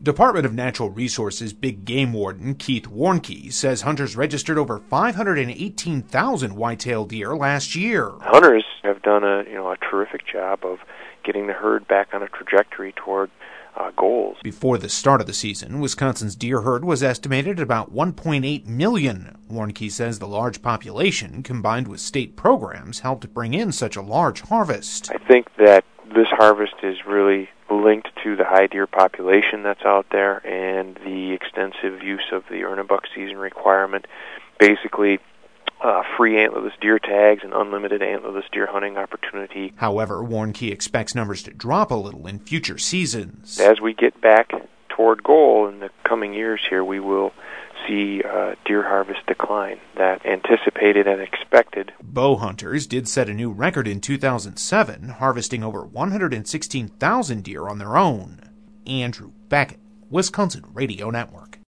Department of Natural Resources Big Game Warden Keith Warnke says hunters registered over 518,000 whitetail deer last year. Hunters have done a terrific job of getting the herd back on a trajectory toward goals. Before the start of the season, Wisconsin's deer herd was estimated at about 1.8 million. Warnke says the large population, combined with state programs, helped bring in such a large harvest. I think that this harvest is really linked to the high deer population that's out there and the extensive use of the earn-a-buck season requirement. Basically, free antlerless deer tags and unlimited antlerless deer hunting opportunity. However, Warnke expects numbers to drop a little in future seasons. As we get back toward goal in the coming years here, we will see deer harvest decline. That anticipated and expected. Bow hunters did set a new record in 2007, harvesting over 116,000 deer on their own. Andrew Beckett, Wisconsin Radio Network.